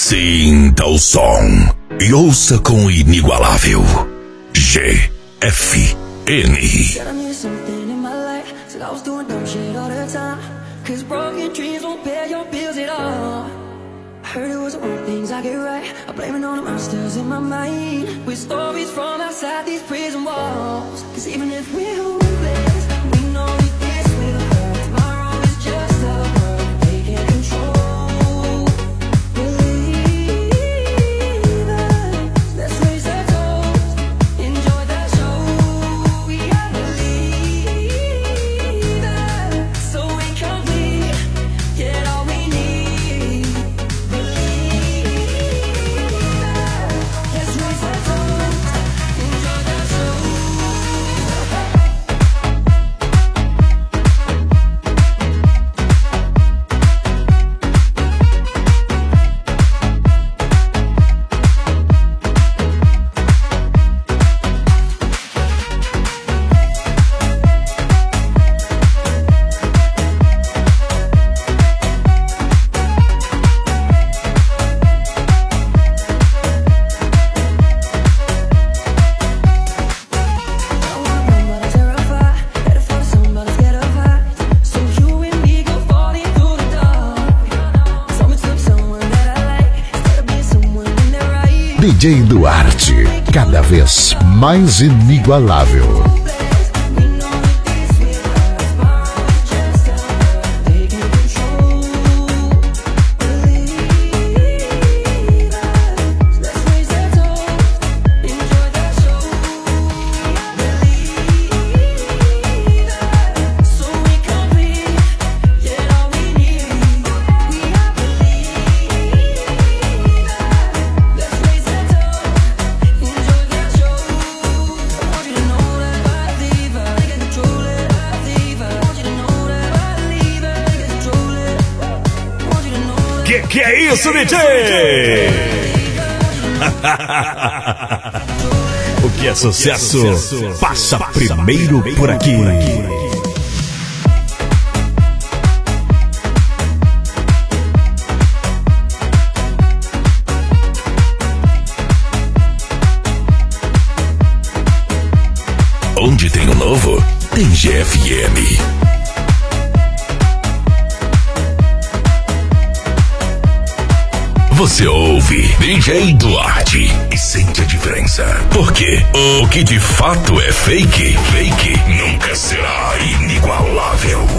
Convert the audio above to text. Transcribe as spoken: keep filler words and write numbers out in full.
Sinta o som e ouça com o inigualável G F N. Heard it was all things I get right. I blame it on the monsters in my mind, with stories from outside these prison walls. Cause even if we're hopeless, we know that this will hurt. Tomorrow is just a word they can't control. Believe us, let's raise our toast, enjoy the show. We are believers, so incomplete, yet all we need. D J Duarte, cada vez mais inigualável. Que que é isso, D J? O que é sucesso passa primeiro por aqui. Onde tem o novo, tem G F M. Você ouve D J Duarte e sente a diferença. Porque o que de fato é fake, fake nunca será inigualável.